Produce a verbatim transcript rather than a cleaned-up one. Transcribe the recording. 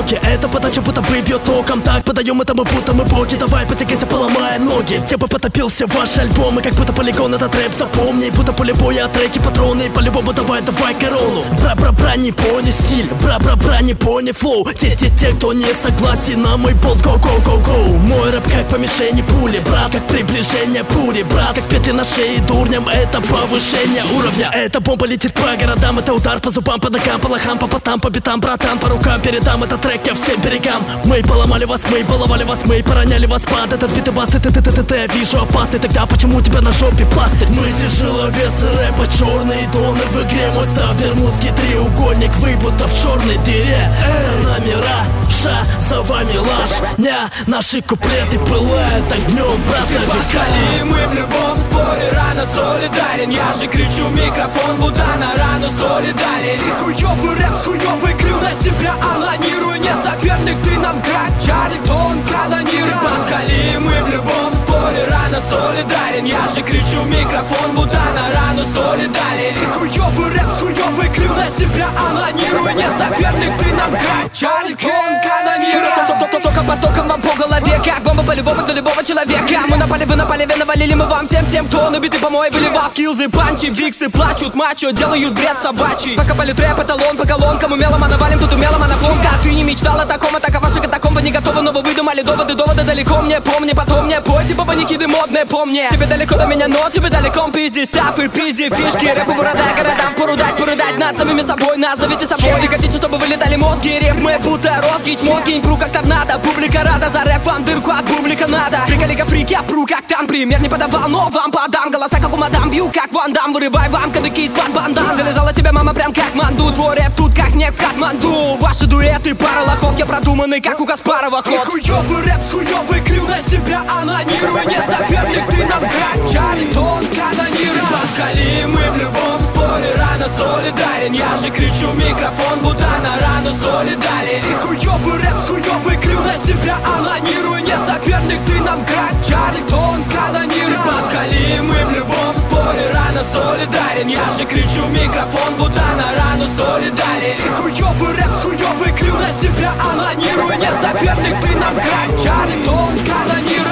потоке. Это подача будто бы бьет током. Так подаем это мы будто мы боги. Давай потягайся, поломая ноги. Я бы потопился в ваши альбомы, как будто полигон этот рэп запомни. Будто поле боя, треки, патроны. По-любому давай, давай корону. Бра-бра-бра, не пони стиль. Бра-бра-бра, не пони флоу. Те-те-те, кто не согласен на мой болт. Go-go-go-go. Мой рэп как по мишени пули. Брат, как приближение пули. Брат, как петли на шее дурням. Это повышение уровня. Эта бомба летит по городам. Это удар по зубам, по ногам, по лохам, по потам, по битам. Братан, по рукам передам этот трек я всем берегам. Мы поломали вас, мы баловали вас, мы пороняли вас под этот бит и бас. Ты-ты-ты-ты-ты, вижу опасный. Тогда почему у тебя на жопе пластырь? Мы тяжеловесы рэпа, черные доны в игре. Мой став бермудский треугольник, вы будто в черной дыре. За нами раша, за вами ложня. Наши куплеты пылают огнем, брат, на века. И мы в любом споре рано солидарен. Я же кричу в микрофон, будто на рану соли дали. И хуёвый рэп с хуёвой крю на себя анонируй. Не соперник, ты нам как Чарльтон канонируй. Подкали, мы в любом споре рано солидарен. Я же кричу в микрофон, будто на рану соли дали. И хуёвый рэп с хуёвой крю на себя анонируй. Не соперник, ты нам как Чарльтон канонируй. Только потоком вам по голове, как бомба по-любому для любого человека. Мы напали, вы напали, вы навалили мы вам всем тем, кто набиты помой, выливал скиллзы, панчи, виксы, плачут, мачо, делают бред собачий. Пока полит рэп, эталон по колонкам, умело мы навалим, тут умело монофонка. Ты не мечтал о таком, а так а ваши катакомбы не готовы, но вы выдумали доводы, доводы далеко мне, помни, потом мне пой, типа паникиды модные, помни. Тебе далеко до меня, но тебе далеко пизди, став и пизди, фишки, рэпы, борода, городам, порудать, порудать над самими собой, назовите собой. Если хотите, чтобы вылетали мозги, рифмы, будто розгич, мозги, импру как торнадо, публика рада, за рэп вам дырку от бублика надо. Приколика фрики, опру как там, пример не подавал, но вам подам. Голоса как у мадам, бью как Ван Дам, вырывай вам кадыки из-под бандан. Залезала тебе мама прям как манду, твой рэп тут как снег в Катманду. Ваши дуэты, пара лохов, я продуманный как у Каспарова ход. И хуёвый рэп с хуёвой крю на себя анонируй. Не соперник, ты нам как Чарльтон канонируй. Подкали, мы в любом споре рано солидарен. Я же кричу в микрофон, будто на рану соли дали. И хуёвый рэп с хуёвой крю на себя анонируй. Не соперник, ты нам как Чарльтон канонируй. Подкали, мы в любом споре рано солидарен. Я же кричу в микрофон, будто на рану соли дали. И хуёвый рэп с хуёвой крю на себя анонируй. Не соперник, ты нам как Чарльтон канонируй.